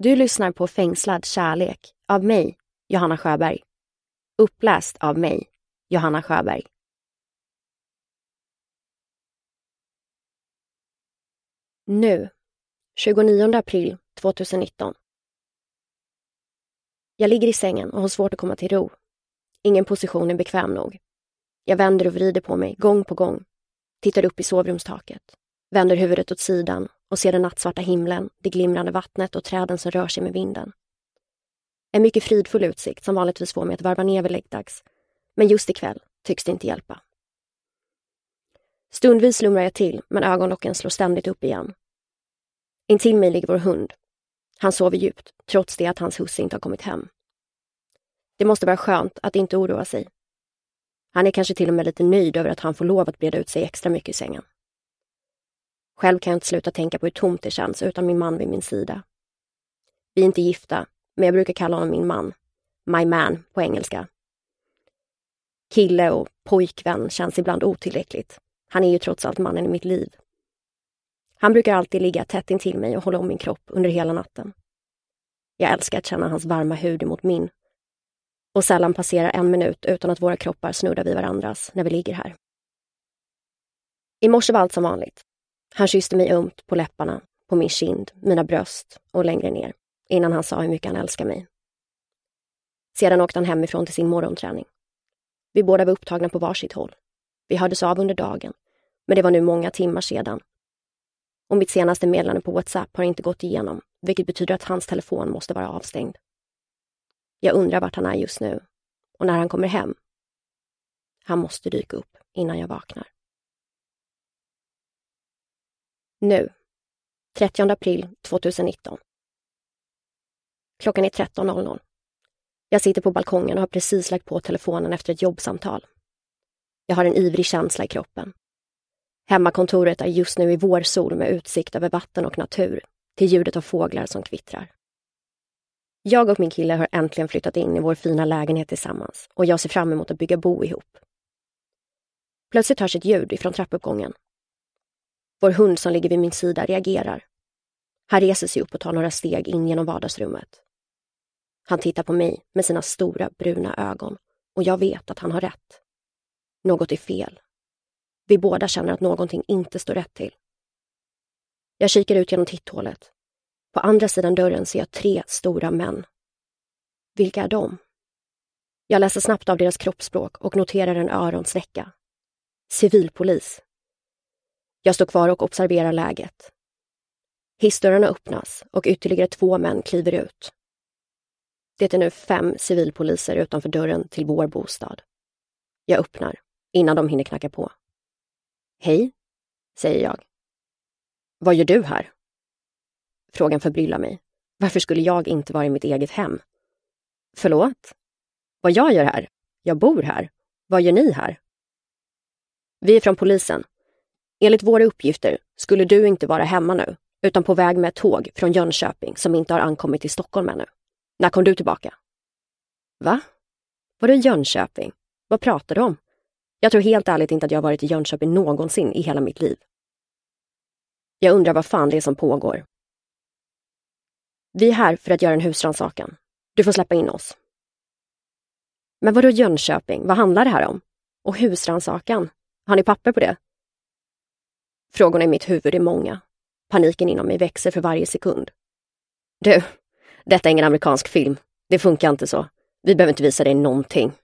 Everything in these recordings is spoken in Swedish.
Du lyssnar på Fängslad kärlek av mig, Johanna Sjöberg. Uppläst av mig, Johanna Sjöberg. Nu, 29 april 2019. Jag ligger i sängen och har svårt att komma till ro. Ingen position är bekväm nog. Jag vänder och vrider på mig gång på gång. Tittar upp i sovrumstaket. Vänder huvudet åt sidan och ser den nattsvarta himlen, det glimrande vattnet och träden som rör sig med vinden. En mycket fridfull utsikt som vanligtvis får mig att varva ner vid läggdags. Men just ikväll tycks det inte hjälpa. Stundvis slumrar jag till, men ögonlocken slår ständigt upp igen. Intill mig ligger vår hund. Han sover djupt, trots det att hans husse inte har kommit hem. Det måste vara skönt att inte oroa sig. Han är kanske till och med lite nöjd över att han får lov att breda ut sig extra mycket i sängen. Själv kan jag inte sluta tänka på hur tomt det känns utan min man vid min sida. Vi är inte gifta, men jag brukar kalla honom min man. My man på engelska. Kille och pojkvän känns ibland otillräckligt. Han är ju trots allt mannen i mitt liv. Han brukar alltid ligga tätt intill mig och hålla om min kropp under hela natten. Jag älskar att känna hans varma hud mot min. Och sällan passerar en minut utan att våra kroppar snuddar vid varandras när vi ligger här. I morse var allt som vanligt. Han kysste mig ömt på läpparna, på min kind, mina bröst och längre ner, innan han sa hur mycket han älskar mig. Sedan åkte han hemifrån till sin morgonträning. Vi båda var upptagna på varsitt håll. Vi hördes av under dagen, men det var nu många timmar sedan. Och mitt senaste meddelande på WhatsApp har inte gått igenom, vilket betyder att hans telefon måste vara avstängd. Jag undrar vart han är just nu och när han kommer hem. Han måste dyka upp innan jag vaknar. Nu, 30 april 2019. Klockan är 13.00. Jag sitter på balkongen och har precis lagt på telefonen efter ett jobbsamtal. Jag har en ivrig känsla i kroppen. Hemmakontoret är just nu i vårsol med utsikt över vatten och natur, till ljudet av fåglar som kvittrar. Jag och min kille har äntligen flyttat in i vår fina lägenhet tillsammans och jag ser fram emot att bygga bo ihop. Plötsligt hörs ett ljud ifrån trappuppgången. Vår hund som ligger vid min sida reagerar. Han reser sig upp och tar några steg in genom vardagsrummet. Han tittar på mig med sina stora bruna ögon och jag vet att han har rätt. Något är fel. Vi båda känner att någonting inte står rätt till. Jag kikar ut genom titthålet. På andra sidan dörren ser jag 3 stora män. Vilka är de? Jag läser snabbt av deras kroppsspråk och noterar en öronsnäcka. Civilpolis. Jag står kvar och observerar läget. Hissdörrarna öppnas och ytterligare 2 män kliver ut. Det är nu 5 civilpoliser utanför dörren till vår bostad. Jag öppnar, innan de hinner knacka på. Hej, säger jag. Vad gör du här? Frågan förbryllar mig. Varför skulle jag inte vara i mitt eget hem? Förlåt? Vad jag gör här? Jag bor här. Vad gör ni här? Vi är från polisen. Enligt våra uppgifter skulle du inte vara hemma nu, utan på väg med ett tåg från Jönköping som inte har ankommit till Stockholm ännu. När kom du tillbaka? Va? Var du i Jönköping? Vad pratar du om? Jag tror helt ärligt inte att jag har varit i Jönköping någonsin i hela mitt liv. Jag undrar vad fan det är som pågår. Vi är här för att göra en husrannsakan. Du får släppa in oss. Men vadå Jönköping? Vad handlar det här om? Och husrannsakan? Har ni papper på det? Frågorna i mitt huvud är många. Paniken inom mig växer för varje sekund. Du, detta är ingen amerikansk film. Det funkar inte så. Vi behöver inte visa dig någonting.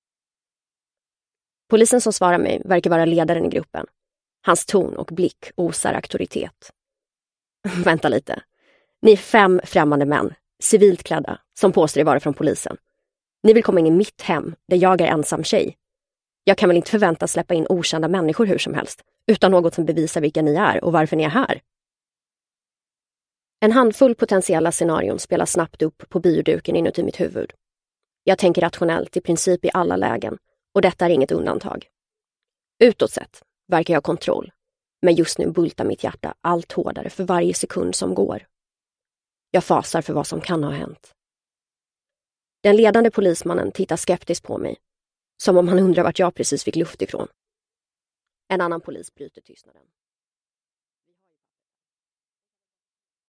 Polisen som svarar mig verkar vara ledaren i gruppen. Hans ton och blick osar auktoritet. Vänta lite. Ni är 5 främmande män, civilt klädda, som påstår vara från polisen. Ni vill komma in i mitt hem, där jag är ensam tjej. Jag kan väl inte förväntas släppa in okända människor hur som helst, utan något som bevisar vilka ni är och varför ni är här. En handfull potentiella scenarion spelar snabbt upp på bioduken inuti mitt huvud. Jag tänker rationellt i princip i alla lägen, och detta är inget undantag. Utåt sett verkar jag ha kontroll, men just nu bultar mitt hjärta allt hårdare för varje sekund som går. Jag fasar för vad som kan ha hänt. Den ledande polismannen tittar skeptiskt på mig, som om han undrar vart jag precis fick luft ifrån. En annan polis bryter tystnaden.